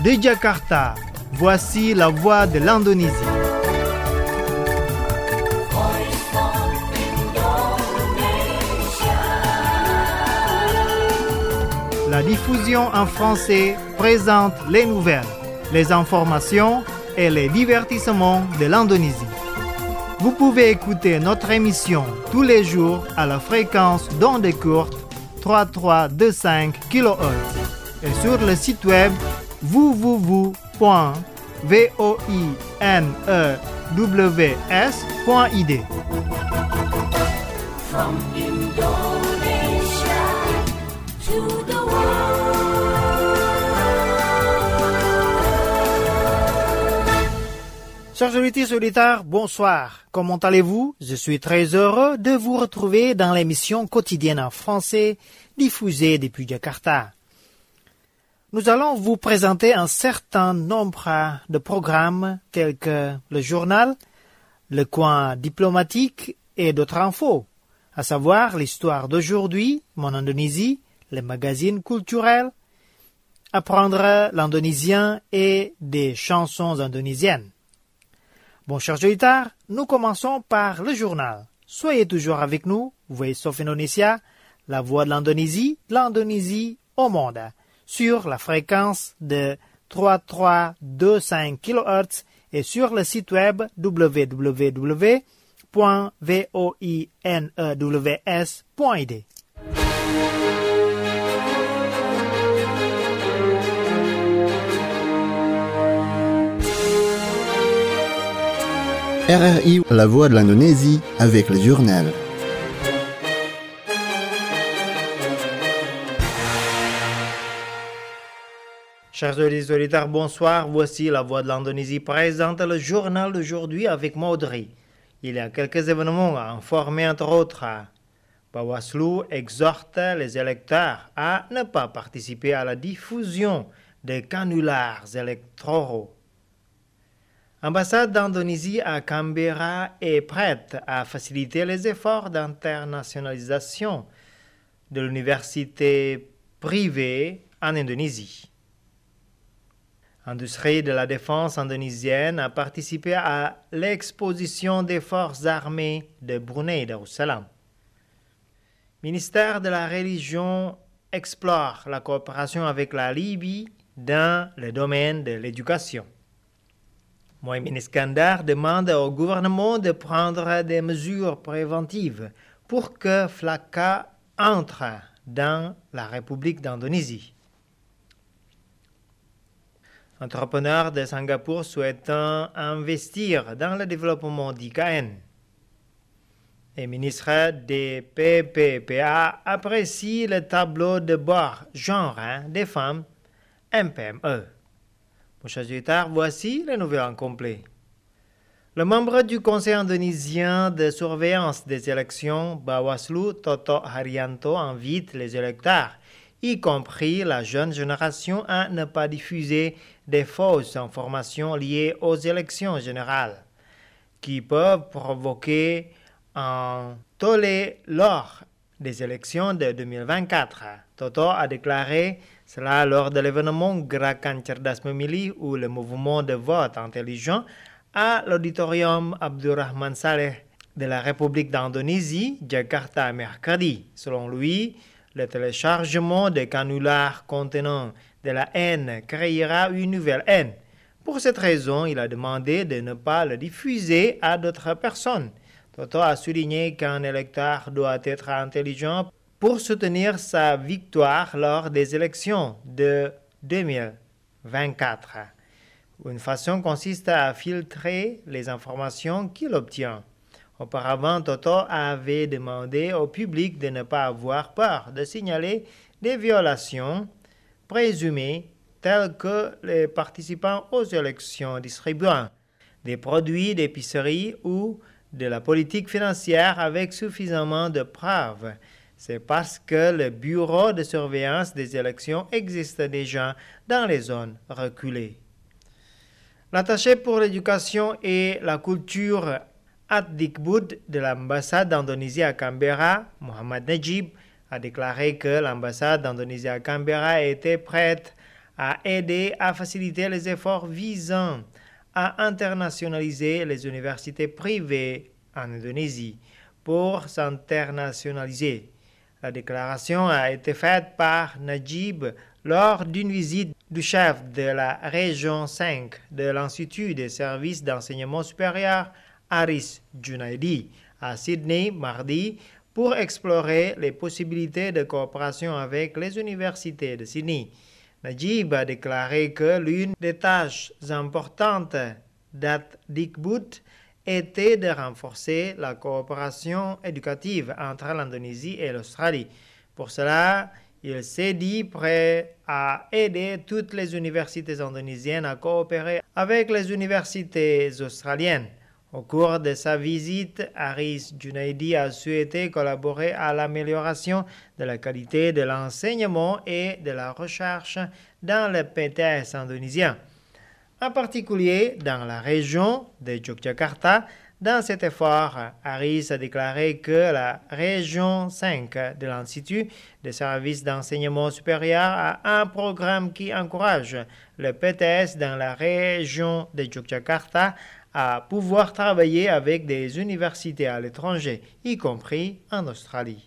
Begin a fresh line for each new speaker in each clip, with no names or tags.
De Jakarta, voici la voix de l'Indonésie. La diffusion en français présente les nouvelles, les informations et les divertissements de l'Indonésie. Vous pouvez écouter notre émission tous les jours à la fréquence d'ondes courtes 3325 kHz et sur le site web www.voinews.id.
From Indonesia to the
Chers auditeurs, bonsoir. Comment allez-vous? Je suis très heureux de vous retrouver dans l'émission quotidienne en français diffusée depuis Jakarta. Nous allons vous présenter un certain nombre de programmes tels que le journal, le coin diplomatique et d'autres infos, à savoir l'histoire d'aujourd'hui, mon Indonésie, les magazines culturels, apprendre l'indonésien et des chansons indonésiennes. Bon, chers auditeurs, nous commençons par le journal. Soyez toujours avec nous, Voice of Indonesia, la voix de l'Indonésie au monde, sur la fréquence de 3325 kHz et sur le site web www.voinews.id.
RRI, la voix de l'Indonésie, avec le journal.
Chers auditeurs, bonsoir. Voici la voix de l'Indonésie présente le journal d'aujourd'hui avec Maudry. Il y a quelques événements à informer, entre autres. Bawaslu exhorte les électeurs à ne pas participer à la diffusion des canulars électoraux. L'ambassade d'Indonésie à Canberra est prête à faciliter les efforts d'internationalisation de l'université privée en Indonésie. L'industrie de la défense indonésienne a participé à l'exposition des forces armées de Brunei Darussalam. Le ministère de la Religion explore la coopération avec la Libye dans le domaine de l'éducation. Mohamed Iskandar demande au gouvernement de prendre des mesures préventives pour que FLACA entre dans la République d'Indonésie. Entrepreneurs de Singapour souhaitant investir dans le développement d'IKN. Les ministres des PPPA apprécient le tableau de bord genre des femmes MPME. Mon cher auditeur, voici les nouvelles en complet. Le membre du Conseil indonésien de surveillance des élections, Bawaslu Toto Haryanto, invite les électeurs, y compris la jeune génération, à ne pas diffuser des fausses informations liées aux élections générales, qui peuvent provoquer un tollé lors des élections de 2024. Toto a déclaré cela lors de l'événement Gerakan Cerdas Memilih ou le mouvement de vote intelligent à l'auditorium Abdurrahman Saleh de la République d'Indonésie, Jakarta, mercredi. Selon lui, le téléchargement des canulars contenant de la haine créera une nouvelle haine. Pour cette raison, il a demandé de ne pas le diffuser à d'autres personnes. Toto a souligné qu'un électeur doit être intelligent pour soutenir sa victoire lors des élections de 2024. Une façon consiste à filtrer les informations qu'il obtient. Auparavant, Toto avait demandé au public de ne pas avoir peur de signaler des violations présumées telles que les participants aux élections distribuant des produits d'épicerie ou de la politique financière avec suffisamment de preuves. C'est parce que le bureau de surveillance des élections existe déjà dans les zones reculées. L'attaché pour l'éducation et la culture Addikbud de l'ambassade d'Indonésie à Canberra, Muhammad Najib, a déclaré que l'ambassade d'Indonésie à Canberra était prête a aidé à faciliter les efforts visant à internationaliser les universités privées en Indonésie pour s'internationaliser. La déclaration a été faite par Najib lors d'une visite du chef de la région 5 de l'Institut des services d'enseignement supérieur Aris Junaidi à Sydney mardi pour explorer les possibilités de coopération avec les universités de Sydney. Najib a déclaré que l'une des tâches importantes d'Adikbud était de renforcer la coopération éducative entre l'Indonésie et l'Australie. Pour cela, il s'est dit prêt à aider toutes les universités indonésiennes à coopérer avec les universités australiennes. Au cours de sa visite, Aris Junaidi a souhaité collaborer à l'amélioration de la qualité de l'enseignement et de la recherche dans le PTS indonésien, en particulier dans la région de Yogyakarta. Dans cet effort, Aris a déclaré que la région 5 de l'Institut des services d'enseignement supérieur a un programme qui encourage le PTS dans la région de Yogyakarta à pouvoir travailler avec des universités à l'étranger, y compris en Australie.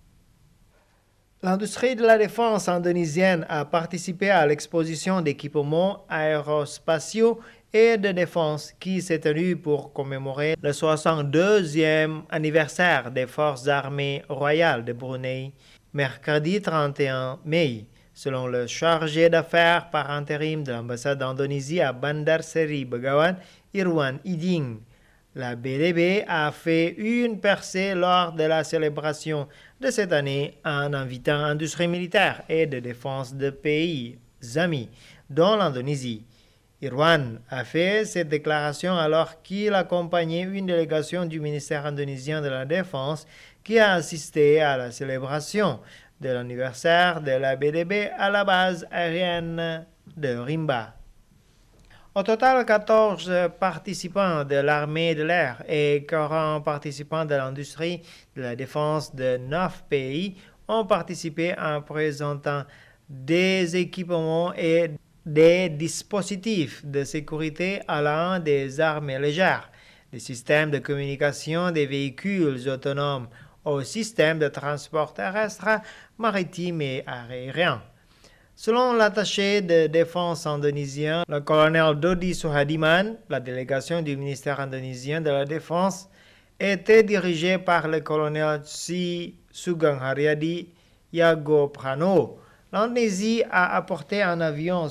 L'industrie de la défense indonésienne a participé à l'exposition d'équipements aérospatiaux et de défense qui s'est tenue pour commémorer le 62e anniversaire des forces armées royales de Brunei, mercredi 31 mai. Selon le chargé d'affaires par intérim de l'ambassade d'Indonésie à Bandar Seri Begawan, Irwan Iding, la BDB a fait une percée lors de la célébration de cette année en invitant l'industrie militaire et de défense de pays amis, dont l'Indonésie. Irwan a fait cette déclaration alors qu'il accompagnait une délégation du ministère indonésien de la Défense qui a assisté à la célébration de l'anniversaire de la BDB à la base aérienne de Rimba. Au total, 14 participants de l'armée de l'air et 40 participants de l'industrie de la défense de 9 pays ont participé en présentant des équipements et des dispositifs de sécurité allant des armées légères, des systèmes de communication des véhicules autonomes au système de transport terrestre, maritime et aérien. Selon l'attaché de défense indonésien, le colonel Dodi Suhadiman, la délégation du ministère indonésien de la Défense était dirigée par le colonel Si Sugeng Haryadi Yagoprano. L'Indonésie a apporté un avion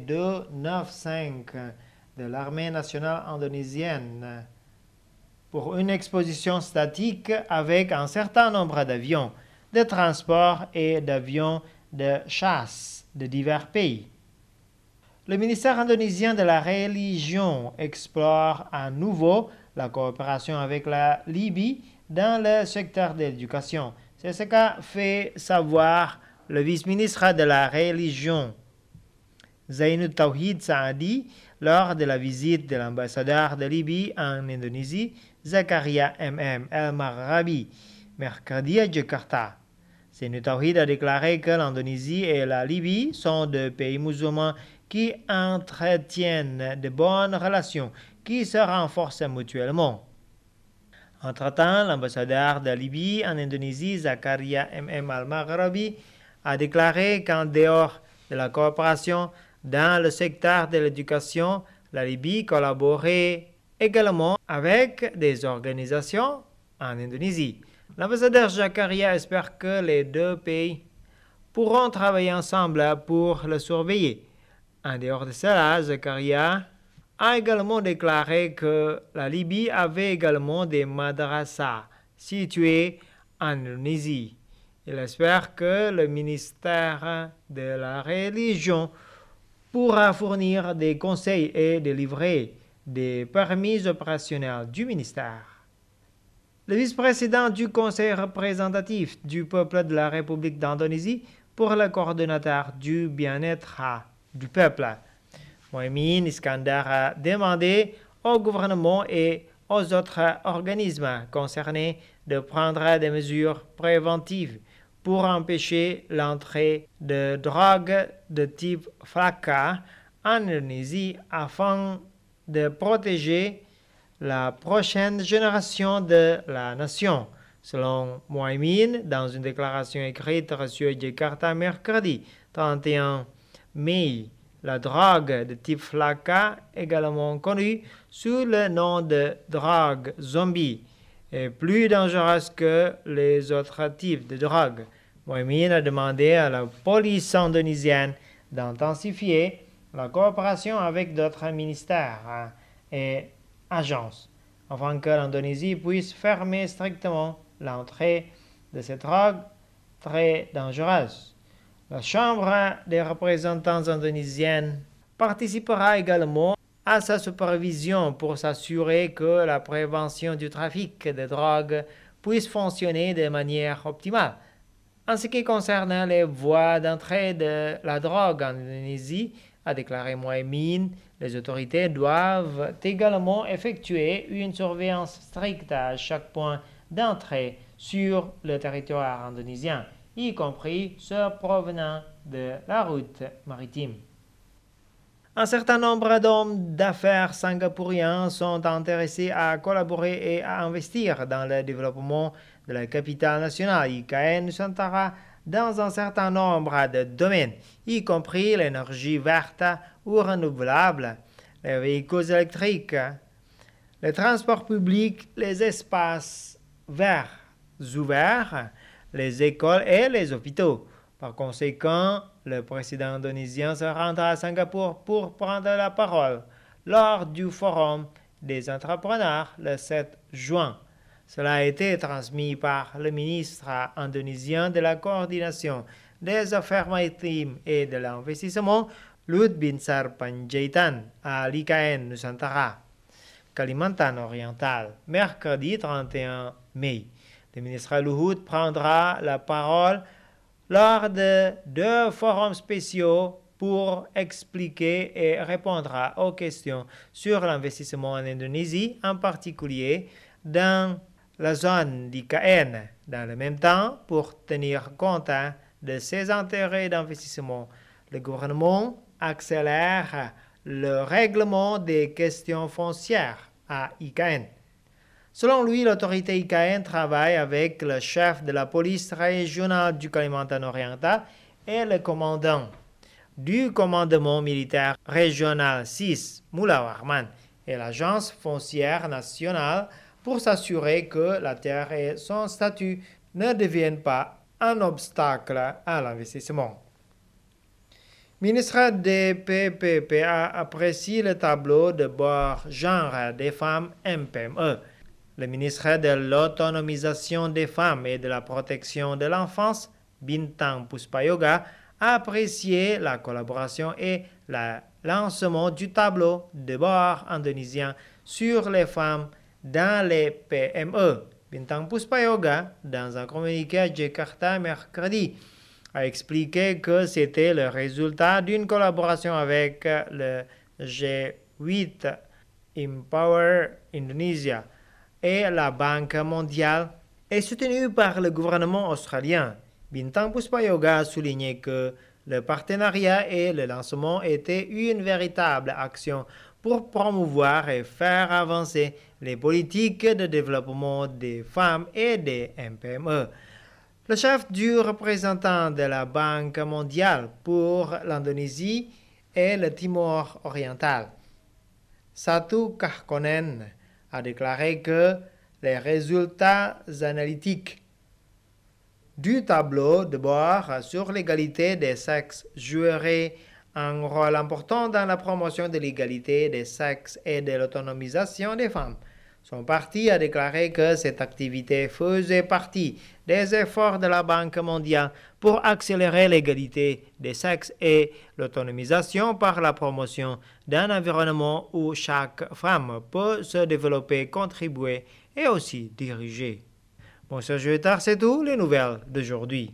C-295 de l'armée nationale indonésienne pour une exposition statique avec un certain nombre d'avions de transport et d'avions de chasse de divers pays. Le ministère indonésien de la religion explore à nouveau la coopération avec la Libye dans le secteur de l'éducation. C'est ce qu'a fait savoir le vice-ministre de la religion, Zainud Tauhid Saadi, lors de la visite de l'ambassadeur de Libye en Indonésie, Zakaria M.M. El-Maghrabi, mercredi à Jakarta. Zainud Tauhid a déclaré que l'Indonésie et la Libye sont deux pays musulmans qui entretiennent de bonnes relations qui se renforcent mutuellement. Entre-temps, l'ambassadeur de Libye en Indonésie, Zakaria M.M. Al-Maghrabi, a déclaré qu'en dehors de la coopération dans le secteur de l'éducation, la Libye collaborait également avec des organisations en Indonésie. L'ambassadeur Zakaria espère que les deux pays pourront travailler ensemble pour le surveiller. En dehors de cela, Zakaria a également déclaré que la Libye avait également des madrasas situées en Indonésie. Il espère que le ministère de la religion pourra fournir des conseils et délivrer des permis opérationnels du ministère. Le vice-président du Conseil représentatif du peuple de la République d'Indonésie pour le coordonnateur du bien-être du peuple, Moimin Iskandar, a demandé au gouvernement et aux autres organismes concernés de prendre des mesures préventives pour empêcher l'entrée de drogues de type FLACA en Indonésie afin de protéger la prochaine génération de la nation. Selon Muhaimin, dans une déclaration écrite reçue à Jakarta mercredi 31 mai, la drogue de type FLACA, également connue sous le nom de drogue zombie, est plus dangereuse que les autres types de drogue. Muhaimin a demandé à la police indonésienne d'intensifier la coopération avec d'autres ministères et agences, afin que l'Indonésie puisse fermer strictement l'entrée de ces drogues très dangereuses. La Chambre des représentants indonésienne participera également à sa supervision pour s'assurer que la prévention du trafic de drogue puisse fonctionner de manière optimale. En ce qui concerne les voies d'entrée de la drogue en Indonésie, a déclaré Muhaimin, les autorités doivent également effectuer une surveillance stricte à chaque point d'entrée sur le territoire indonésien, y compris ceux provenant de la route maritime. Un certain nombre d'hommes d'affaires singapouriens sont intéressés à collaborer et à investir dans le développement de la capitale nationale, IKN Nusantara, dans un certain nombre de domaines, y compris l'énergie verte ou renouvelable, les véhicules électriques, les transports publics, les espaces verts ouverts, les écoles et les hôpitaux. Par conséquent, le président indonésien se rendra à Singapour pour prendre la parole lors du forum des entrepreneurs le 7 juin. Cela a été transmis par le ministre indonésien de la Coordination des Affaires maritimes et de l'Investissement, Luhut Binsar Panjaitan, à l'IKN Nusantara, Kalimantan oriental, mercredi 31 mai. Le ministre Luhut prendra la parole lors de 2 forums spéciaux pour expliquer et répondre aux questions sur l'investissement en Indonésie, en particulier dans la zone d'IKN. Dans le même temps, pour tenir compte de ses intérêts d'investissement, le gouvernement accélère le règlement des questions foncières à IKN. Selon lui, l'autorité IKN travaille avec le chef de la police régionale du Kalimantan oriental et le commandant du commandement militaire régional 6, Mullah Warman, et l'agence foncière nationale pour s'assurer que la terre et son statut ne deviennent pas un obstacle à l'investissement. Ministre des PPPA apprécie le tableau de bord genre des femmes MPME. Le ministre de l'Autonomisation des femmes et de la protection de l'enfance, Bintang Puspayoga, a apprécié la collaboration et le lancement du tableau de bord indonésien sur les femmes dans les PME. Bintang Puspayoga, dans un communiqué à Jakarta mercredi, a expliqué que c'était le résultat d'une collaboration avec le G8 Empower Indonesia et la Banque mondiale et soutenu par le gouvernement australien. Bintang Puspayoga a souligné que le partenariat et le lancement étaient une véritable action pour promouvoir et faire avancer les politiques de développement des femmes et des MPME. Le chef du représentant de la Banque mondiale pour l'Indonésie et le Timor oriental, Satu Kahkonen, a déclaré que les résultats analytiques du tableau de bord sur l'égalité des sexes joueraient un rôle important dans la promotion de l'égalité des sexes et de l'autonomisation des femmes. Son parti a déclaré que cette activité faisait partie des efforts de la Banque mondiale pour accélérer l'égalité des sexes et l'autonomisation par la promotion d'un environnement où chaque femme peut se développer, contribuer et aussi diriger. Bon, c'est tout les nouvelles d'aujourd'hui.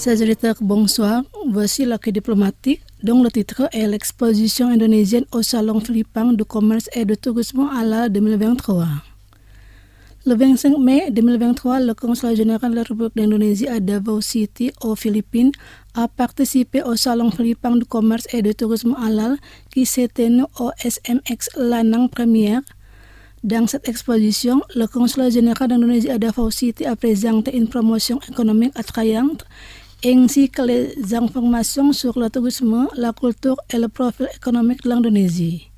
Chers auditeurs, bonsoir. Voici la clé diplomatique dont le titre est l'exposition indonésienne au Salon philippin de commerce et de tourisme halal 2023. Le 25 mai 2023, le consulat général de la République d'Indonésie à Davao City, aux Philippines, a participé au Salon philippin de commerce et de tourisme halal qui s'est tenu au SMX Lanang Première. Dans cette exposition, le consulat général d'Indonésie à Davao City a présenté une promotion économique attrayante ainsi que les informations sur le tourisme, la culture et le profil économique de l'Indonésie.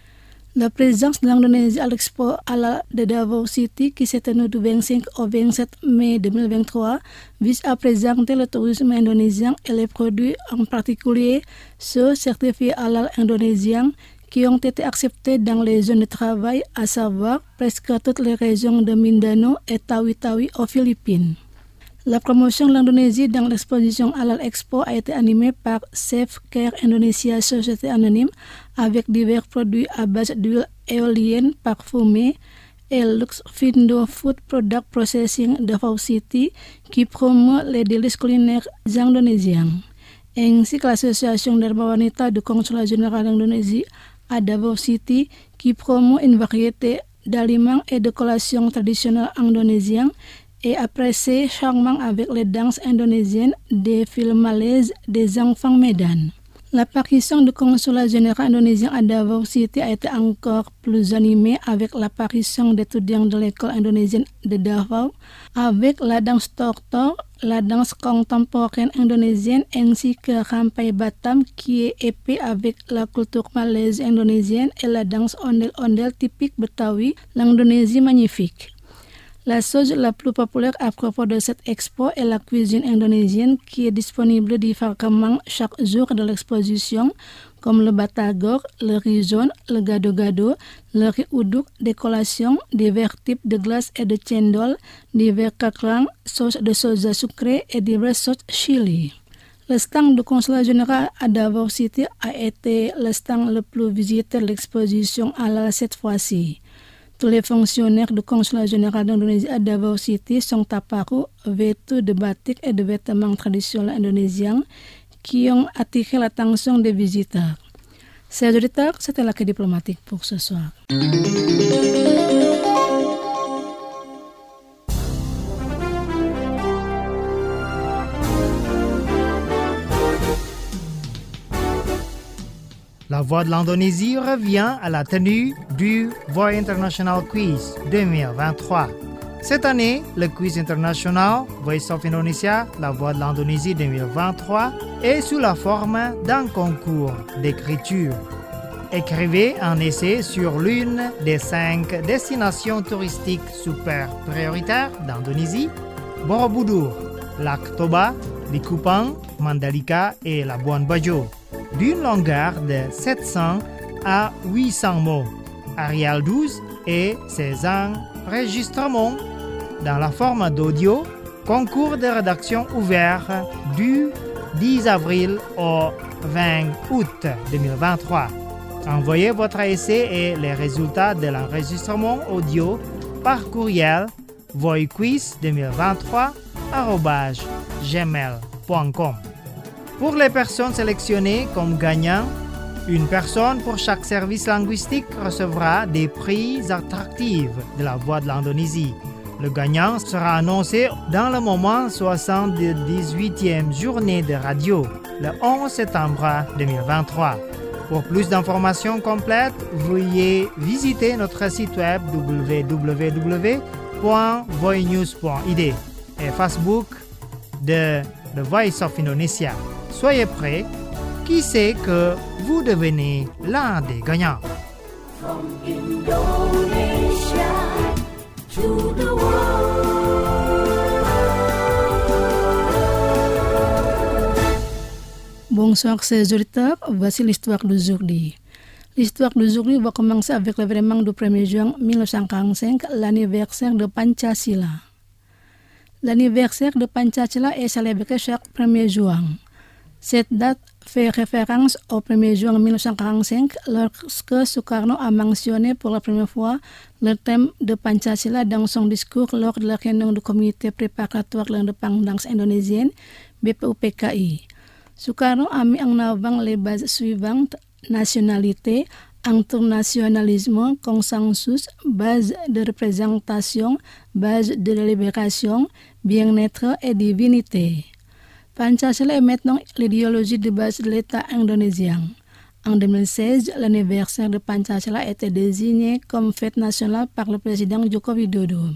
La présence de l'Indonésie à l'Expo halal de Davao City qui s'est tenue du 25 au 27 mai 2023 vise à présenter le tourisme indonésien et les produits, en particulier ceux certifiés halal indonésiens qui ont été acceptés dans les zones de travail, à savoir presque toutes les régions de Mindanao et Tawi-Tawi aux Philippines. La promotion de l'Indonésie dans l'exposition Halal Expo a été animée par Safe Care Indonesia Société Anonyme avec divers produits à base d'huile éolienne parfumée et Lux Findo Food Product Processing Davao City qui promeut les délices culinaires indonésiens, ainsi que l'association d'Herba Wanita du Consulat général d'Indonésie à Davao City qui promeut une variété d'aliments et de collations traditionnelles indonésiennes et apprécié charmant avec les danses indonésiennes, des films malaises, des enfants médanes. L'apparition du consulat général indonésien à Davao City a été encore plus animée avec l'apparition d'étudiants de l'école indonésienne de Davao, avec la danse tortor, la danse contemporaine indonésienne ainsi que Rampai Batam qui est épais avec la culture malaise indonésienne et la danse ondel-ondel typique Betawi, l'Indonésie magnifique. La chose la plus populaire à propos de cette expo est la cuisine indonésienne qui est disponible différemment chaque jour de l'exposition, comme le batagor, le riz jaune, le gado-gado, le riz uduk, des collations, divers types de glaces et de cendol, divers caclang, sauce de soja sucrée et diverses sauces chili. Le stand du consulat général à Davao City a été le stand le plus visité de l'exposition halal cette fois-ci. Tous les fonctionnaires du consulat général d'Indonésie à Davao City sont apparus vêtus de batik et de vêtements traditionnels indonésiens qui ont attiré l'attention des visiteurs. Chers auditeurs, c'était la clé diplomatique pour ce soir.
La Voix de l'Indonésie revient à la tenue du Voix International Quiz 2023. Cette année, le Quiz International Voice of Indonesia, La Voix de l'Indonésie 2023 est sous la forme d'un concours d'écriture. Écrivez un essai sur l'une des 5 destinations touristiques super prioritaires d'Indonésie, Borobudur, Lac Toba, Likupang, Mandalika et Labuan Bajo, d'une longueur de 700 à 800 mots, Arial 12 et ses enregistrements dans la forme d'audio, concours de rédaction ouvert du 10 avril au 20 août 2023. Envoyez votre essai et les résultats de l'enregistrement audio par courriel voiquiz2023@gmail.com. Pour les personnes sélectionnées comme gagnants, une personne pour chaque service linguistique recevra des prix attractifs de la Voix de l'Indonésie. Le gagnant sera annoncé dans le moment 78e journée de radio, le 11 septembre 2023. Pour plus d'informations complètes, veuillez visiter notre site web www.voinews.id et Facebook de The Voice of Indonesia. Soyez prêts, qui sait que vous devenez l'un des gagnants.
From Indonesia to the world.
Bonsoir chers auditeurs, voici l'histoire d'aujourd'hui. L'histoire d'aujourd'hui va commencer avec l'événement du 1er juin 1945, l'anniversaire de Pancasila. L'anniversaire de Pancasila est célébré chaque 1er juin. Cette date fait référence au 1er juin 1945 lorsque Sukarno a mentionné pour la première fois le thème de Pancasila dans son discours lors de la réunion du comité préparatoire de l'indépendance indonésienne, BPUPKI. Sukarno a mis en avant les bases suivantes: nationalité, internationalisme, consensus, base de représentation, base de délibération, bien-être et divinité. Pancasila est maintenant l'idéologie de base de l'État indonésien. En 2016, l'anniversaire de Pancasila a été désigné comme fête nationale par le président Joko Widodo.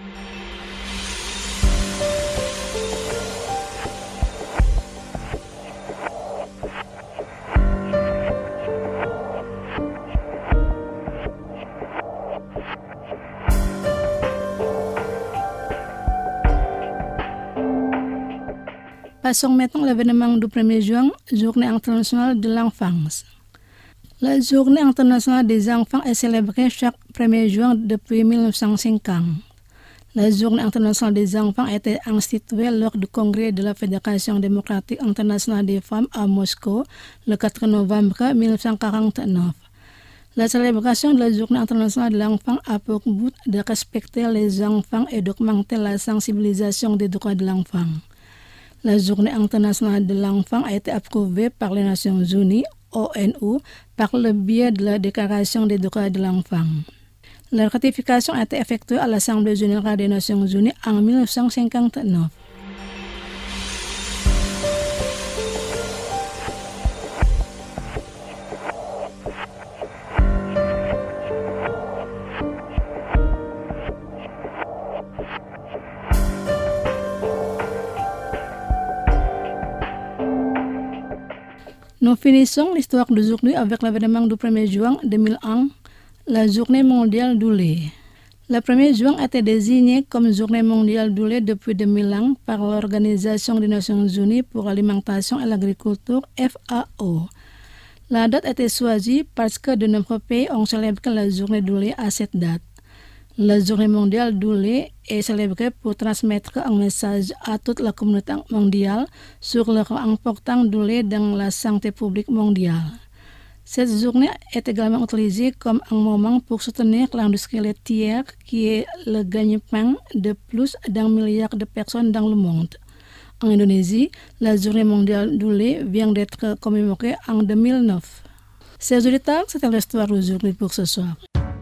Passons maintenant à l'événement du 1er juin, Journée internationale de l'enfance. La Journée internationale des enfants est célébrée chaque 1er juin depuis 1950. La Journée internationale des enfants a été instituée lors du congrès de la Fédération démocratique internationale des femmes à Moscou le 4 novembre 1949. La célébration de la Journée internationale de l'enfant a pour but de respecter les enfants et d'augmenter la sensibilisation des droits de l'enfant. La Journée internationale de l'enfant a été approuvée par les Nations Unies, ONU, par le biais de la Déclaration des droits de l'enfant. La ratification a été effectuée à l'Assemblée générale des Nations Unies en 1959. Nous finissons l'histoire d'aujourd'hui avec l'événement du 1er juin 2001, la Journée mondiale du lait. Le 1er juin a été désigné comme Journée mondiale du lait depuis 2001 par l'Organisation des Nations Unies pour l'alimentation et l'agriculture, FAO. La date a été choisie parce que de nombreux pays ont célébré la Journée du lait à cette date. La Journée mondiale du lait est célébrée pour transmettre un message à toute la communauté mondiale sur le rôle important du lait dans la santé publique mondiale. Cette journée est également utilisée comme un moment pour soutenir l'industrie laitière qui est le gagne-pain de plus d'1 milliard de personnes dans le monde. En Indonésie, la Journée mondiale du lait vient d'être commémorée en 2009. Chers auditeurs, c'était l'histoire d'aujourd'hui pour ce soir.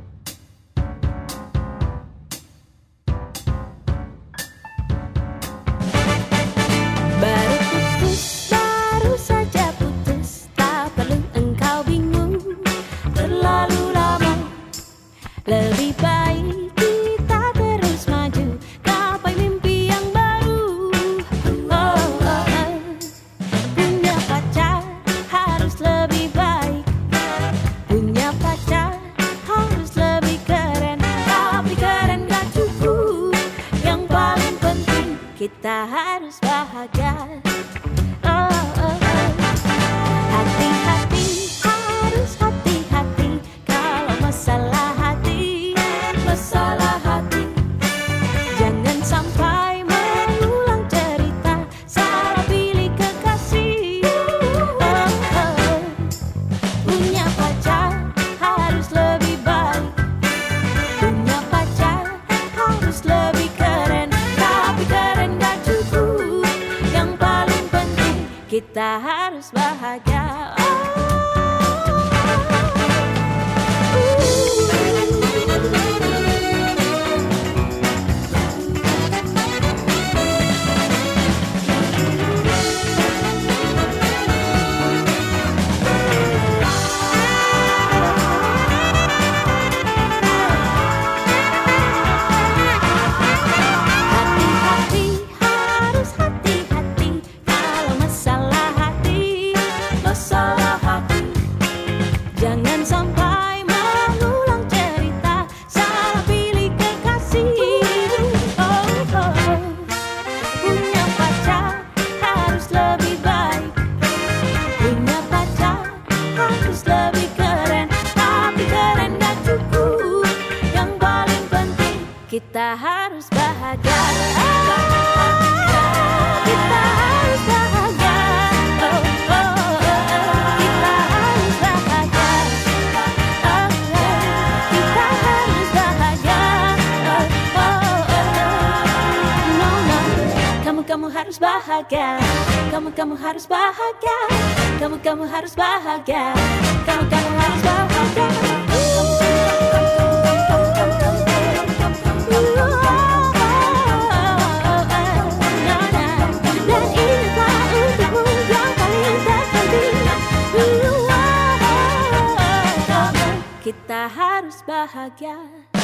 Lebih baik kita terus maju, gapai mimpi yang baru. Punya pacar harus lebih baik, punya pacar harus lebih keren. Tapi keren gak cukup, yang paling penting kita harus bahagia. Hati-hati, harus hati-hati kalau masalah hati. Jangan sampai mengulang cerita, salah pilih kekasih. Punya pacar harus lebih baik, punya pacar harus lebih keren. Tapi keren gak cukup, yang paling penting kita harus bahagia. Kita harus bahagia. Kita harus bahagia. harus bahagia. Kamu harus bahagia. Kamu harus bahagia. Kamu harus bahagia. Dan inilah untukmu yang paling terpenting. Kita harus bahagia.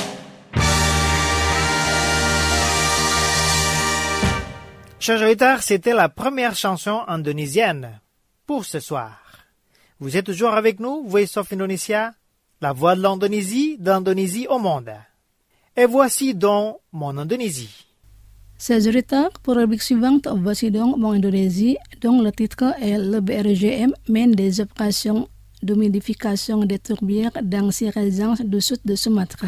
Chers auditeurs, c'était la première chanson indonésienne pour ce soir. Vous êtes toujours avec nous, Voice of Indonesia, la voix de l'Indonésie au monde. Et voici donc mon Indonésie.
Chers auditeurs, pour la rubrique suivante, voici donc mon Indonésie, dont le titre est le BRGM mène des opérations d'humidification des tourbières dans 6 régions du sud de Sumatra.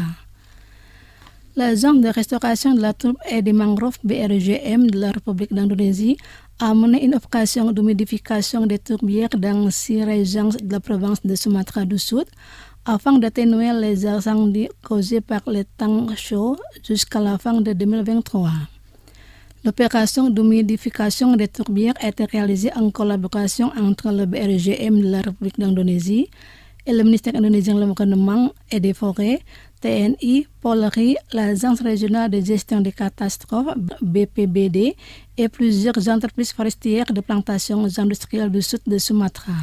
La zone de restauration de la tourbe et des mangroves BRGM de la République d'Indonésie a mené une opération d'humidification des tourbières dans 6 régions de la province de Sumatra du Sud afin d'atténuer les incendies causés par les temps chauds jusqu'à la fin de 2023. L'opération d'humidification des tourbières a été réalisée en collaboration entre le BRGM de la République d'Indonésie et le ministère indonésien de l'Environnement et des Forêts, TNI, Polri, l'Agence régionale de gestion des catastrophes, BPBD, et plusieurs entreprises forestières de plantations industrielles du sud de Sumatra.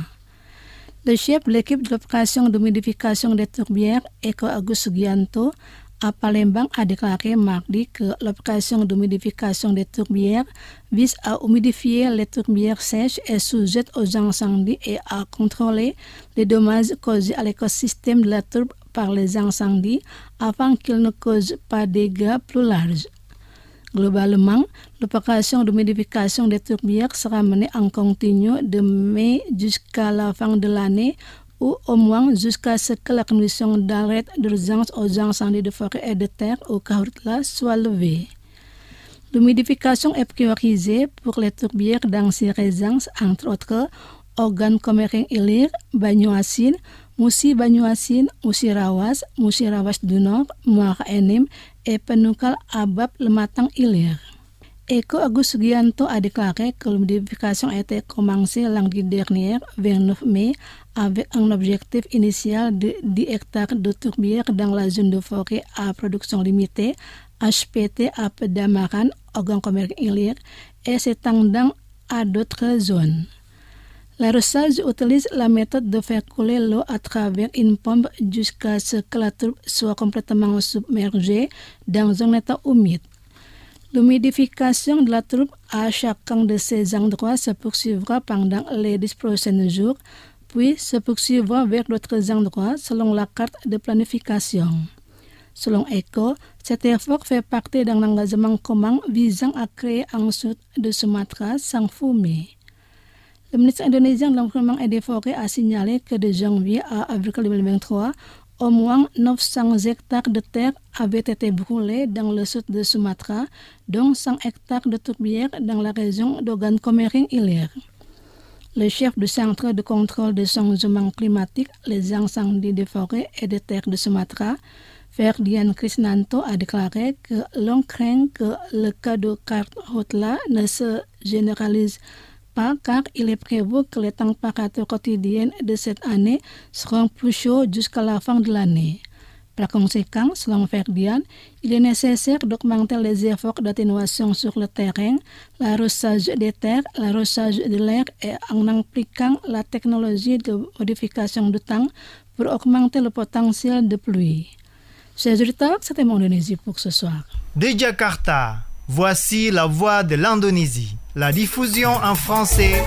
Le chef de l'équipe de l'opération d'humidification des tourbières, Eko Agus Sugianto, à Palembang a déclaré mardi que l'opération d'humidification des tourbières vise à humidifier les tourbières sèches et sujettes aux incendies et à contrôler les dommages causés à l'écosystème de la tourbe par les incendies afin qu'ils ne causent pas de dégâts plus larges. Globalement, l'opération d'humidification des tourbières sera menée en continu de mai jusqu'à la fin de l'année ou au moins jusqu'à ce que la condition d'arrêt d'urgence aux incendies de forêt et de terre au Kahurtla soit levée. L'humidification est priorisée pour les tourbières dans 6 régions, entre autres Ogan Komering Ilir, Banyuasin, Musi Banyuasin, Musi Rawas du Nord, Muara Enim et Penukal Abab Lematang Ilir. Eko Agus Sugianto a déclaré que l'humidification a été commencée l'année dernière, 29 mai, avec un objectif initial de 10 hectares de tourbières dans la zone de forêt à production limitée, HPT à Pedamaran, Ogan Komering Ilir, et s'étendant à d'autres zones. L'arrosage utilise la méthode de faire couler l'eau à travers une pompe jusqu'à ce que la tourbe soit complètement submergée dans un état humide. L'humidification de la tourbe à chacun de ces endroits se poursuivra pendant les 10 prochains jours, puis se poursuivra vers d'autres endroits selon la carte de planification. Selon ECHO, cet effort fait partie d'un engagement commun visant à créer un sud de Sumatra sans fumée. Le ministre indonésien de l'Environnement et des Forêts a signalé que de janvier à avril 2023, au moins 900 hectares de terre avaient été brûlés dans le sud de Sumatra, dont 100 hectares de tourbières dans la région d'Ogan Komering Ilir. Le chef du Centre de contrôle des changements climatiques, les incendies de forêt et de terre de Sumatra, Ferdian Krisnanto, a déclaré que l'on craint que le cas de Karhutla ne se généralise pas car il est prévu que les températures quotidiennes de cette année seront plus chaudes jusqu'à la fin de l'année. Par conséquent, selon Ferdian, il est nécessaire d'augmenter les efforts d'atténuation sur le terrain, l'arrosage des terres, l'arrosage de l'air et en impliquant la technologie de modification du temps pour augmenter le potentiel de pluie. Chers auditeurs, c'était mon Indonésie pour ce soir.
De Jakarta, voici la voix de l'Indonésie. La diffusion en français.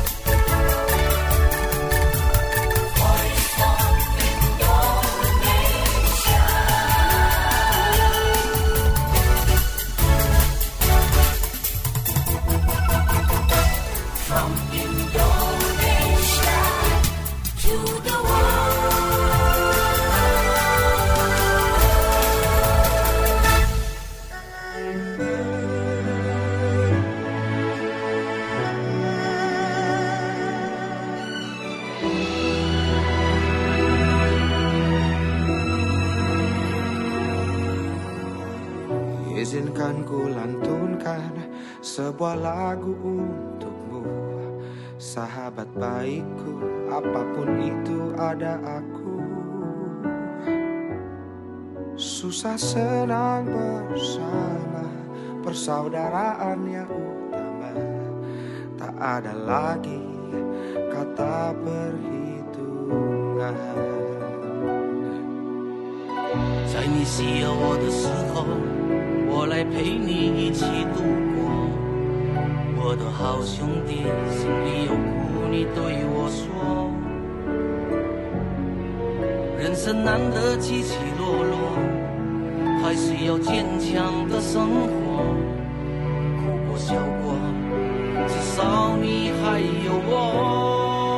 Izinkan ku lantunkan sebuah lagu untukmu, sahabat baikku, apapun itu ada aku. Susah senang bersama, persaudaraan yang utama. Tak ada lagi kata perhitungan.
在你需要我的时候，我来陪你一起度过。我的好兄弟，心里有苦你对我说。人生难得起起落落，还是要坚强的生活。哭过笑过，至少你还有我。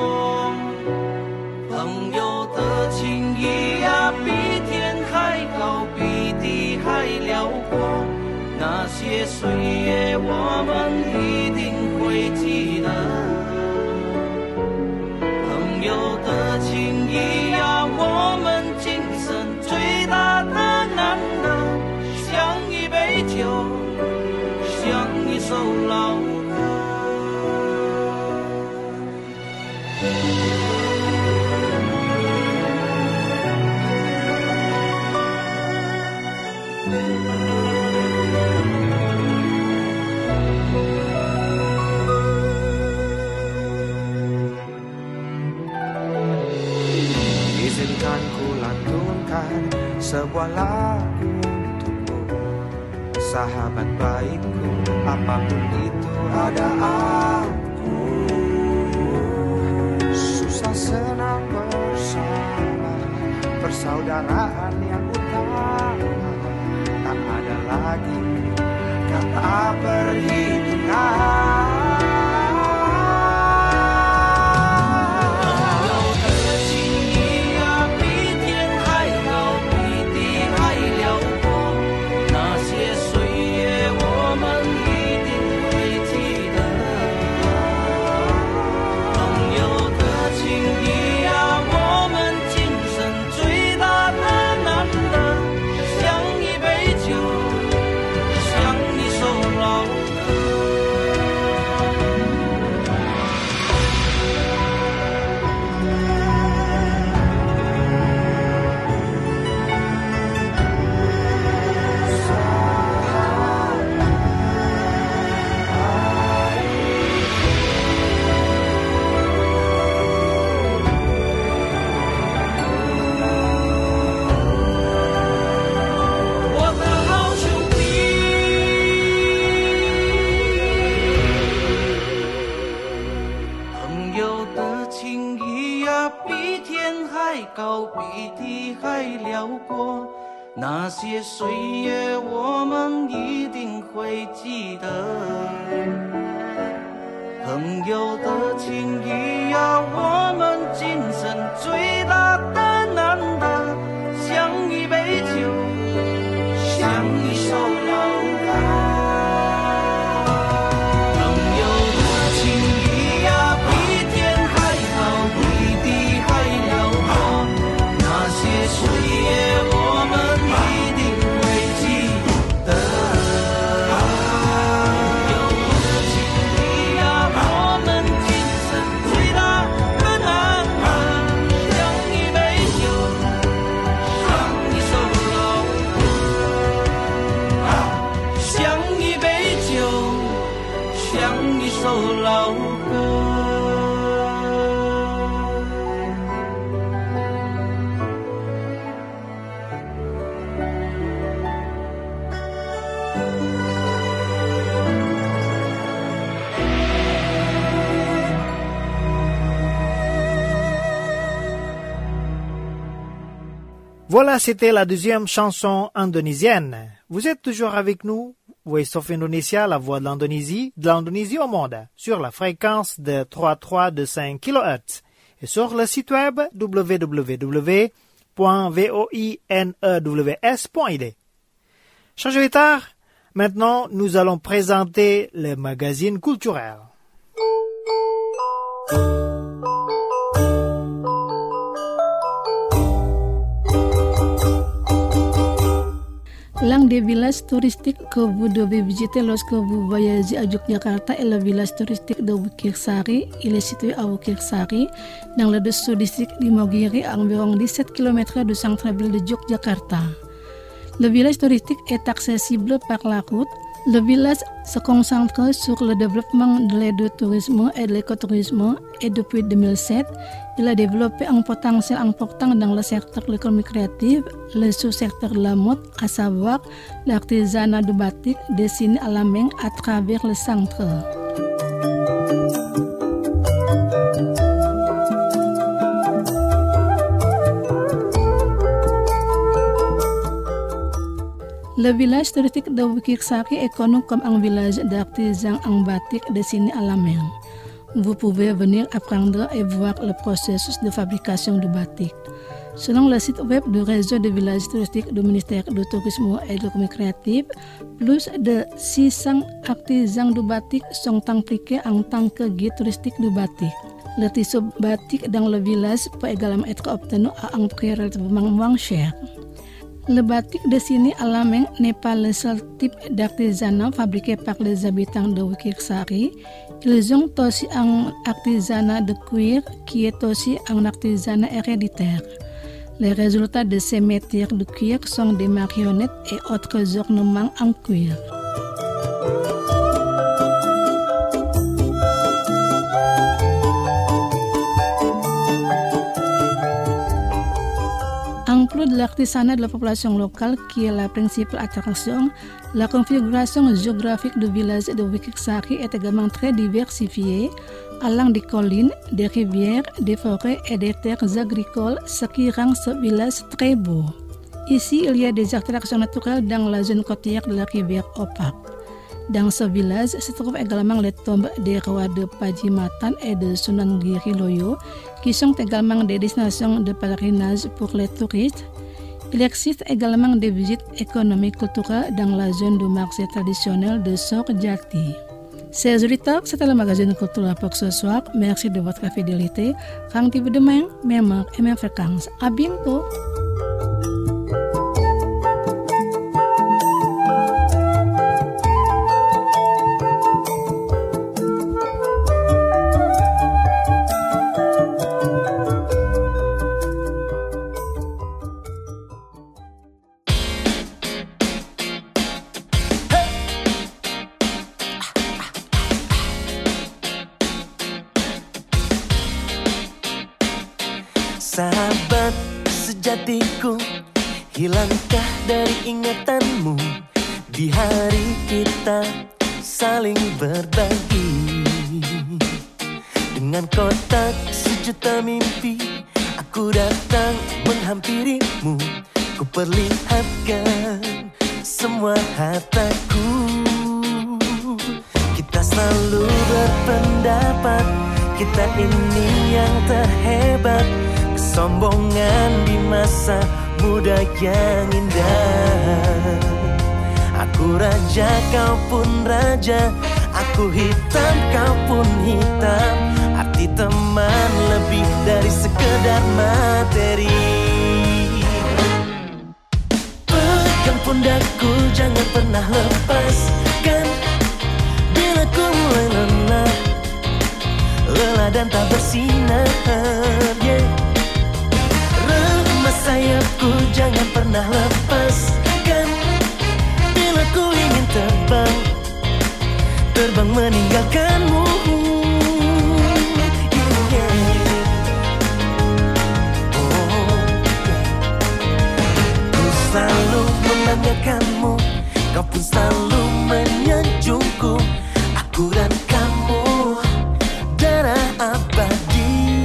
朋友的情谊呀，比天还高，比地还辽阔。那些岁月我们一定会记得。朋友的情谊呀，我们今生最大的难得，像一杯酒，像一首老歌。
Izinkan ku lantunkan sebuah lagu untukmu, sahabat baikku, apapun itu ada aku. Susah senang bersama, persaudaraan yang utama. Tak ada lagi kata perhitungan.那些岁月我们一定会记得，朋友的情谊呀，我们今生最大的难得，像一杯酒，像一首老歌。
Voilà, c'était la deuxième chanson indonésienne. Vous êtes toujours avec nous, Voice of Indonesia, la voix de l'Indonésie au monde, sur la fréquence de 3325 kHz et sur le site web www.voinews.id. Chers auditeurs, maintenant nous allons présenter le magazine culturel.
L'un des villages touristiques que vous devez visiter lorsque vous voyagez à Yogyakarta est le village touristique de Wukirsari. Il est situé à Wukirsari, dans le dessous district d'Imogiri, à environ 17 km du centre-ville de Yogyakarta. Le village touristique est accessible par la route. Le village se concentre sur le développement de l'écotourisme et de l'écotourisme et depuis 2007, il a développé un potentiel important dans le secteur de l'économie créative, le sous-secteur de la mode, à savoir l'artisanat du batik dessiné à la main à travers le centre. Le village touristique de Wukirsari est connu comme un village d'artisans en batik dessiné à la main. Vous pouvez venir apprendre et voir le processus de fabrication du batik. Selon le site web du réseau de villages touristiques du ministère du Tourisme et de l'économie créative, plus de 600 artisans du batik sont impliqués en tant que guides touristiques du batik. Le tissu batik dans le village peut également être obtenu à un prix relativement moins cher. Le batik dessiné à la main n'est pas le seul type d'artisanat fabriqué par les habitants de Wukirsari. Ils ont aussi un artisanat de cuir qui est aussi un artisanat héréditaire. Les résultats de ces métiers de cuir sont des marionnettes et autres ornements en cuir. En plus de l'artisanat de la population locale qui est la principale attraction, la configuration géographique du village de Wukirsari est également très diversifiée, allant des collines, des rivières, des forêts et des terres agricoles, ce qui rend ce village très beau. Ici, il y a des attractions naturelles dans la zone côtière de la rivière Opak. Dans ce village se trouvent également les tombes des rois de Pajimatan et de Sunan Giri Loyo, qui sont également des destinations de pèlerinage pour les touristes. Il existe également des visites économiques culturelles dans la zone du marché traditionnel de Sorjati. Chers auditeurs, c'était le magazine culturel pour ce soir. Merci de votre fidélité. Rendez-vous demain, même heure et même fréquence. À bientôt.
Sahabat sejatiku, hilangkah dari ingatanmu di hari kita saling berbagi. Dengan kotak sejuta mimpi, aku datang menghampirimu. Ku perlihatkan semua hartaku. Kita selalu berpendapat kita ini yang terhebat. Kesombongan di masa muda yang indah. Aku raja, kau pun raja. Aku hitam, kau pun hitam. Arti teman lebih dari sekedar materi. Pegang pundakku, jangan pernah lepaskan. Bila ku mulai lelah, lelah dan tak bersinar, yeah. Remas sayapku, jangan pernah lepaskan. Bila ku ingin terbang, terbang meninggalkanmu, yeah. Oh, ku selalu menanyakanmu, kau pun selalu menyanjungku. Aku dan kamu darah abadi.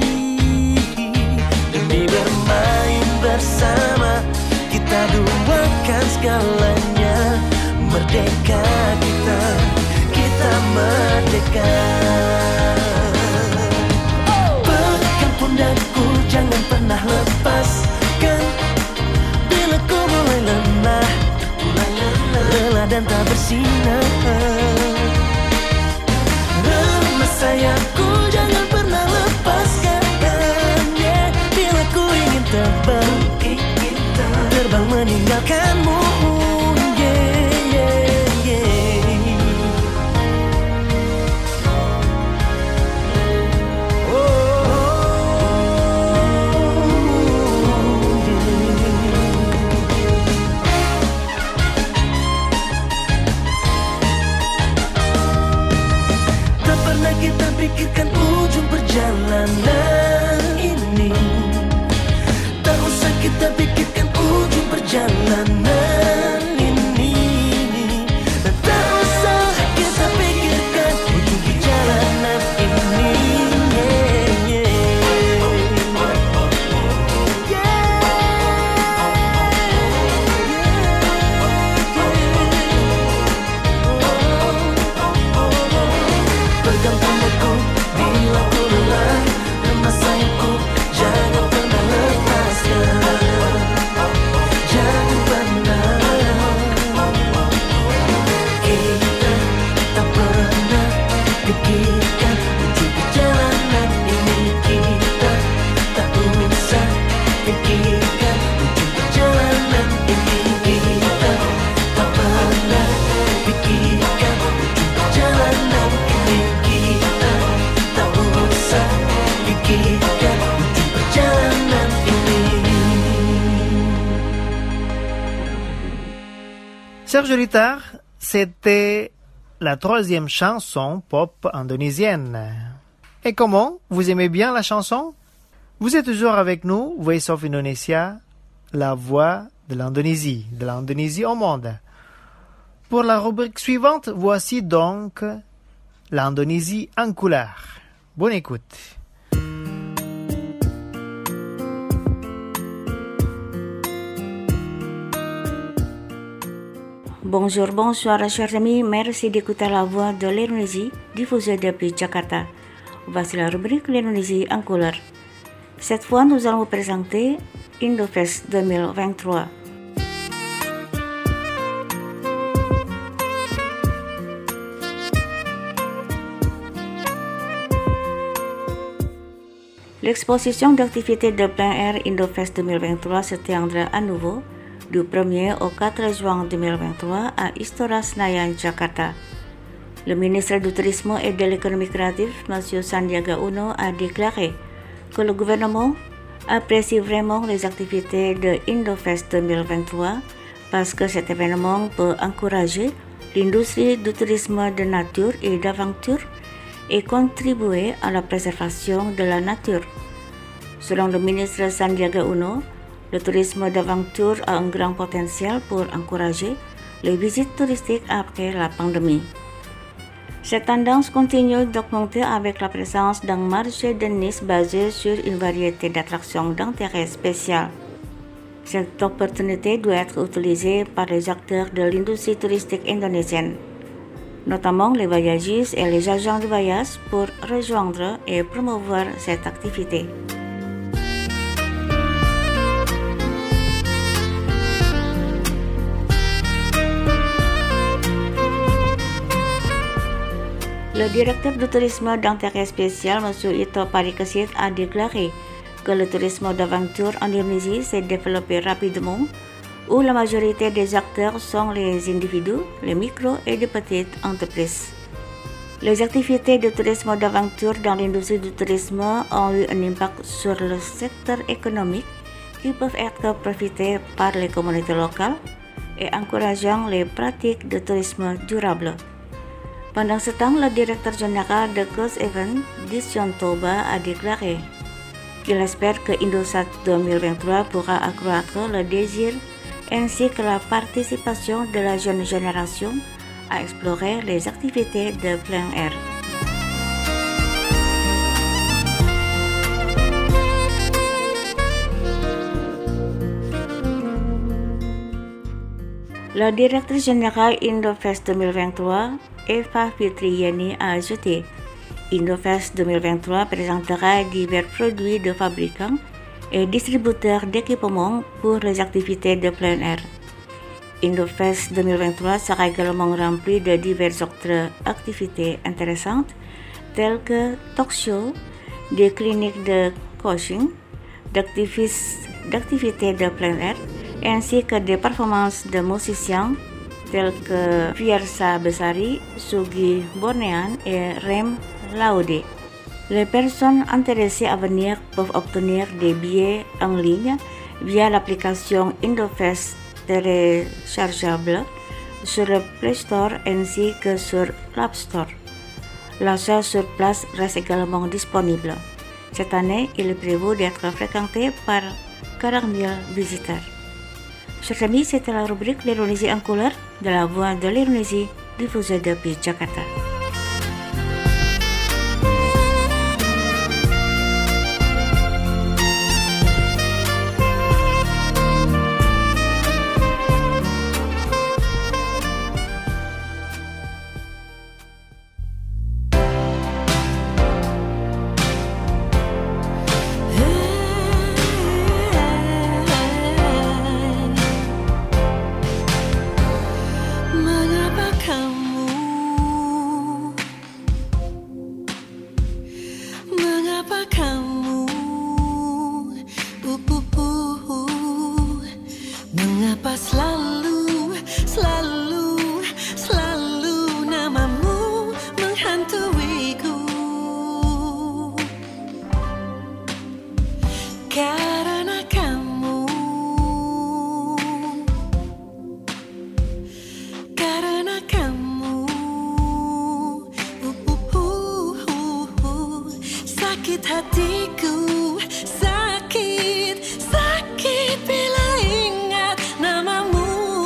Demi bermain bersama, kita duakan segalanya. Merdeka kita, kita merdeka. Pegang pundakku, jangan pernah lepaskan. Bila ku mulai lelah, lelah dan tak bersinar, remas sayapku, jangan pernah lepaskan, yeah. Bila ku ingin terbang, terbang meninggalkanmu, pikirkan ujung perjalanan ini. Tak usah kita pikirkan ujung perjalanan ini. Dan tak usah kita pikirkan ujung perjalanan ini. Pegang pundaku bila ku lelah, lemas sayapku jangan pernah lepaskan. Jangan pernah. Kita tak pernah pikirkan ujung perjalanan ini. Kita tak usah pikirkan ujung perjalanan ini. Kita tak pernah pikirkan ujung perjalanan ini. Kita tak usah pikirkan ujung perjalanan ini.
Serge Litard, c'était la 3e chanson pop indonésienne. Et comment? Vous aimez bien la chanson? Vous êtes toujours avec nous, Voice of Indonesia, la voix de l'Indonésie au monde. Pour la rubrique suivante, voici donc l'Indonésie en couleur. Bonne écoute.
Bonjour, bonsoir, chers amis. Merci d'écouter la voix de l'Indonésie diffusée depuis Jakarta. Voici la rubrique l'Indonésie en couleur. Cette fois, nous allons vous présenter Indofest 2023. L'exposition d'activités de plein air Indofest 2023 se tiendra à nouveau du 1er au 4 juin 2023 à Istora Senayan, Jakarta. Le ministre du Tourisme et de l'Économie créative, M. Sandiaga Uno, a déclaré que le gouvernement apprécie vraiment les activités de Indofest 2023 parce que cet événement peut encourager l'industrie du tourisme de nature et d'aventure et contribuer à la préservation de la nature. Selon le ministre Sandiaga Uno, le tourisme d'aventure a un grand potentiel pour encourager les visites touristiques après la pandémie. Cette tendance continue d'augmenter avec la présence d'un marché de niche basé sur une variété d'attractions d'intérêt spécial. Cette opportunité doit être utilisée par les acteurs de l'industrie touristique indonésienne, notamment les voyagistes et les agents de voyage pour rejoindre et promouvoir cette activité. Le directeur du tourisme d'intérêt spécial, M. Ito Parikesit, a déclaré que le tourisme d'aventure en Indonésie s'est développé rapidement, où la majorité des acteurs sont les individus, les micros et les petites entreprises. Les activités de tourisme d'aventure dans l'industrie du tourisme ont eu un impact sur le secteur économique qui peuvent être profités par les communautés locales et encourageant les pratiques de tourisme durable. Pendant ce temps, le directeur général de Cause Event, Disyon Toba, a déclaré qu'il espère que Indosat 2023 pourra accroître le désir ainsi que la participation de la jeune génération à explorer les activités de plein air. La directrice générale Indofest 2023, Eva Fitriani, a ajouté: Indofest 2023 présentera divers produits de fabricants et distributeurs d'équipements pour les activités de plein air. Indofest 2023 sera également rempli de diverses autres activités intéressantes telles que talk show, des cliniques de coaching, d'activités de plein air, ainsi que des performances de musiciens tels que Fiersa Besari, Sugi Bornean et Rem Laude. Les personnes intéressées à venir peuvent obtenir des billets en ligne via l'application Indofest téléchargeable sur le Play Store ainsi que sur l'App Store. L'achat sur place reste également disponible. Cette année, il est prévu d'être fréquenté par 40 000 visiteurs. Chers amis, c'était la rubrique l'Indonésie en couleur de la Voix de l'Indonésie diffusée depuis Jakarta.
Mengapa selalu namamu menghantuiku? Karena kamu sakit hatiku, sakit bila ingat namamu.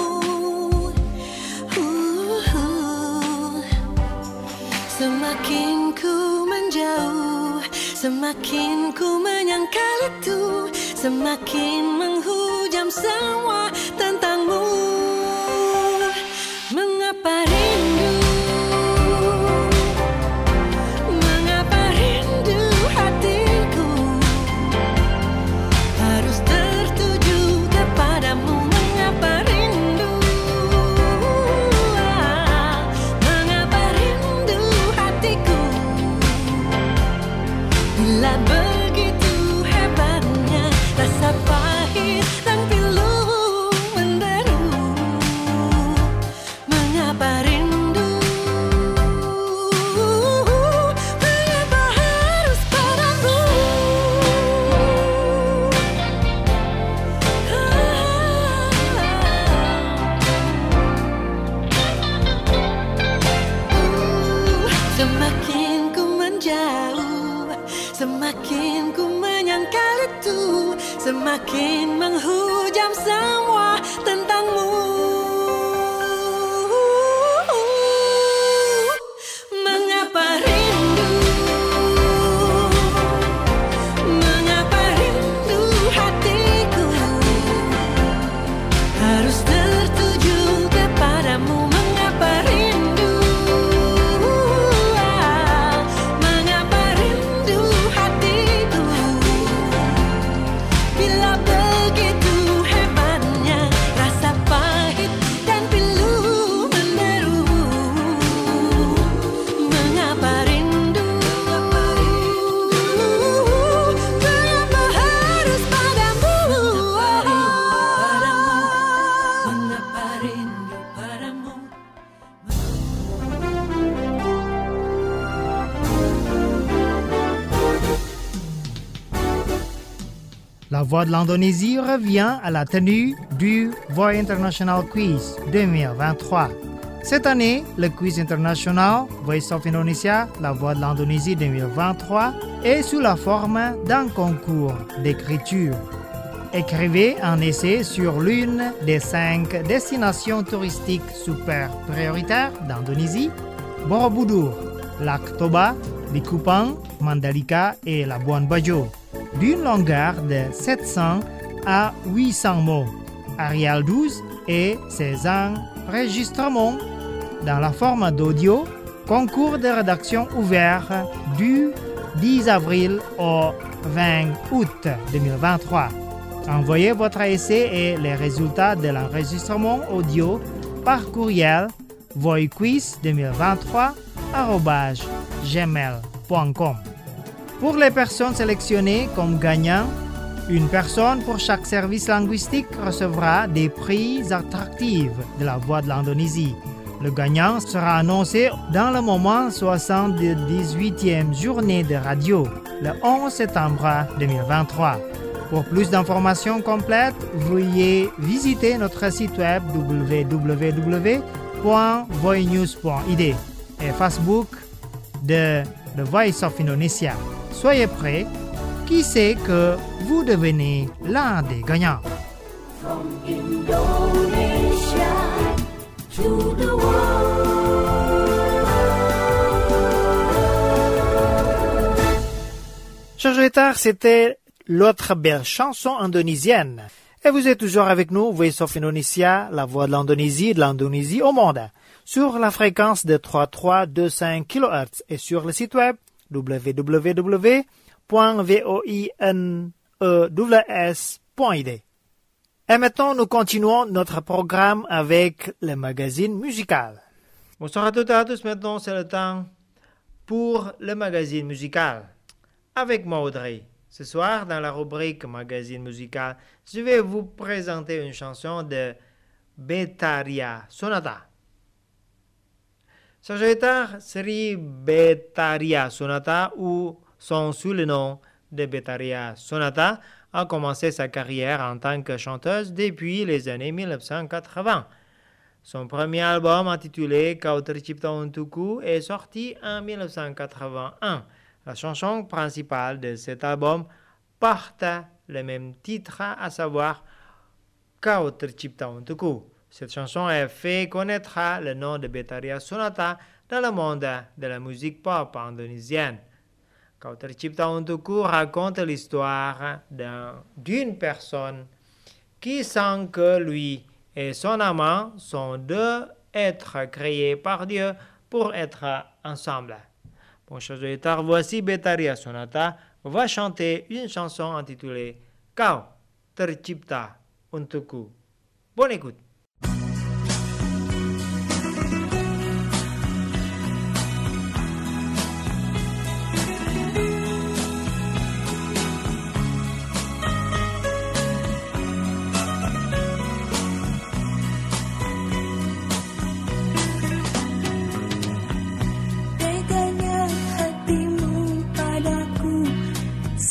Semakin ku menjauh, semakin ku menyangkal itu, semakin menghujam semua tentangmu. Mengapa rindu? Mengapa rindu hatiku harus tertuju kepadamu? Mengapa rindu? Mengapa rindu hatiku bila begitu hebatnya rasa pahit dan pilu menderu? Mengapa rindu? Mengapa harus padamu? Semakin ku menjauh, semakin ku menyangkal itu, semakin menghujam semua tentangmu. Mengapa rindu? Mengapa rindu hatiku harus tertuju kepadamu? Mengapa rindu? Mengapa rindu hatiku bila begitu hebatnya rasa pahit dan pilu menderu? Mengapa rindu? Mengapa harus padamu? Mengapa rindu padamu?
La Voix de l'Indonésie revient à la tenue du Voix International Quiz 2023. Cette année, le quiz international Voice of Indonesia, La Voix de l'Indonésie 2023 est sous la forme d'un concours d'écriture. Écrivez un essai sur l'une des 5 destinations touristiques super prioritaires d'Indonésie: Borobudur, Lac Toba, Likupang, Mandalika et Labuan Bajo, d'une longueur de 700 à 800 mots, Arial 12 et ses enregistrements dans la forme d'audio, concours de rédaction ouvert du 10 avril au 20 août 2023. Envoyez votre essai et les résultats de l'enregistrement audio par courriel voiquiz2023@gmail.com. Pour les personnes sélectionnées comme gagnants, une personne pour chaque service linguistique recevra des prix attractifs de la Voix de l'Indonésie. Le gagnant sera annoncé dans le moment 78e journée de radio, le 11 septembre 2023. Pour plus d'informations complètes, veuillez visiter notre site web www.voinews.id et Facebook de The Voice of Indonesia. Soyez prêts, qui sait que vous devenez l'un des gagnants.
From Indonesia to the world.
Chers auditeurs, c'était l'autre belle chanson indonésienne. Et vous êtes toujours avec nous, Voice of Indonesia, la voix de l'Indonésie au monde, sur la fréquence de 3325 kHz et sur le site web www.voinews.id. Et maintenant, nous continuons notre programme avec le magazine musical. Bonsoir à toutes et à tous, maintenant c'est le temps pour le magazine musical. Avec moi Audrey. Ce soir, dans la rubrique magazine musical, je vais vous présenter une chanson de Betharia Sonata. Chers auditeurs, Sri Betharia Sonata, ou son sous le nom de Betharia Sonata, a commencé sa carrière en tant que chanteuse depuis les années 1980. Son premier album intitulé Kau Tercipta Untukku est sorti en 1981. La chanson principale de cet album porte le même titre, à savoir Kau Tercipta Untukku. Cette chanson a fait connaître le nom de Betharia Sonata dans le monde de la musique pop indonésienne. Kau Tercipta Untukku raconte l'histoire d'une personne qui sent que lui et son amant sont deux êtres créés par Dieu pour être ensemble. Bon, chers auditeurs, voici Betharia Sonata va chanter une chanson intitulée Kau Tercipta Untukku. Bonne écoute.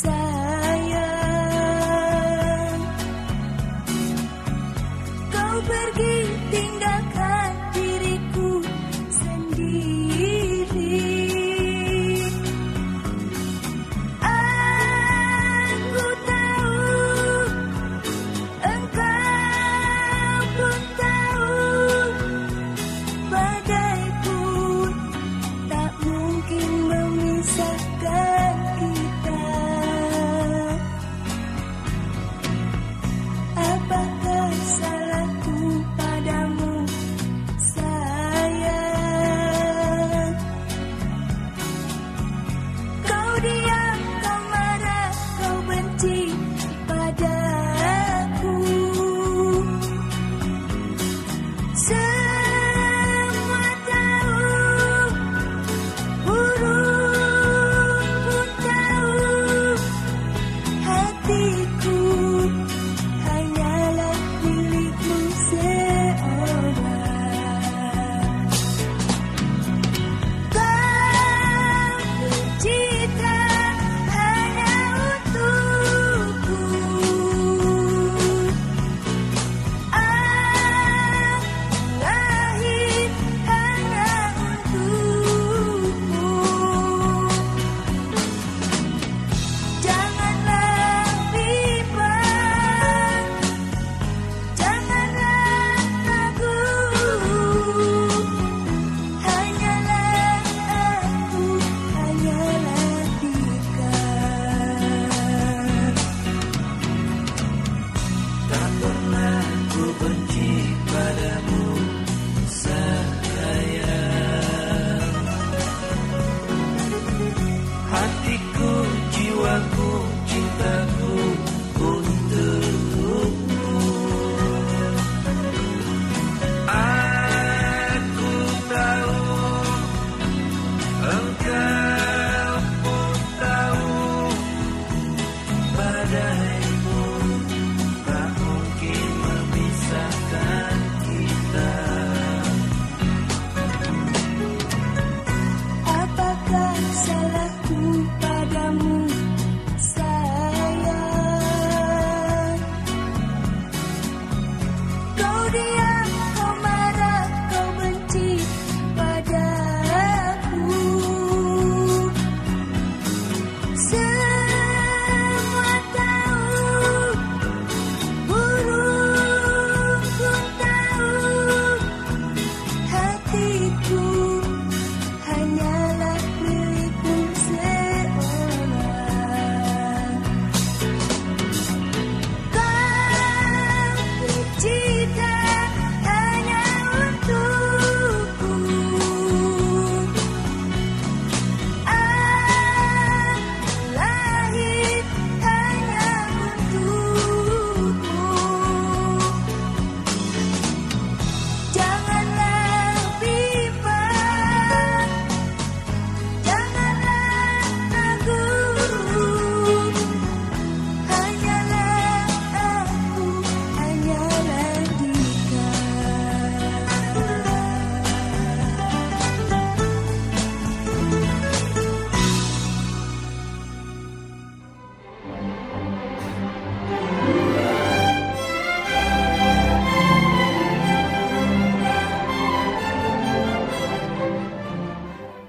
Kau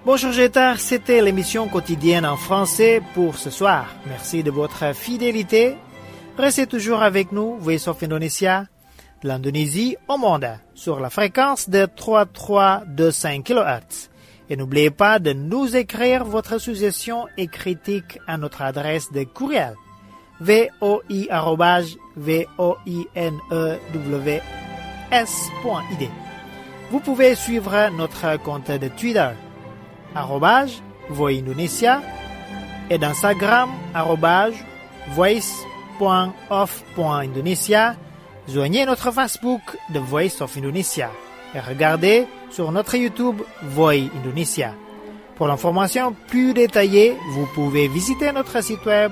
Bonjour Jetar, c'était l'émission quotidienne en français pour ce soir. Merci de votre fidélité. Restez toujours avec nous, Voice of Indonesia, de l'Indonésie au monde, sur la fréquence de 3325 kHz. Et n'oubliez pas de nous écrire votre suggestion et critique à notre adresse de courriel voi@voinews.id. Vous pouvez suivre notre compte de Twitter @voindonesia et d'Instagram @voice.of.indonesia. Joignez notre Facebook The Voice of Indonesia et regardez sur notre YouTube Voi Indonesia. Pour l'information plus détaillée, vous pouvez visiter notre site web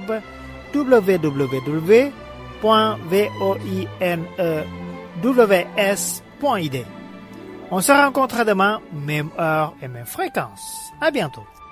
www.voinews.id. On se rencontre demain, même heure et même fréquence. À bientôt.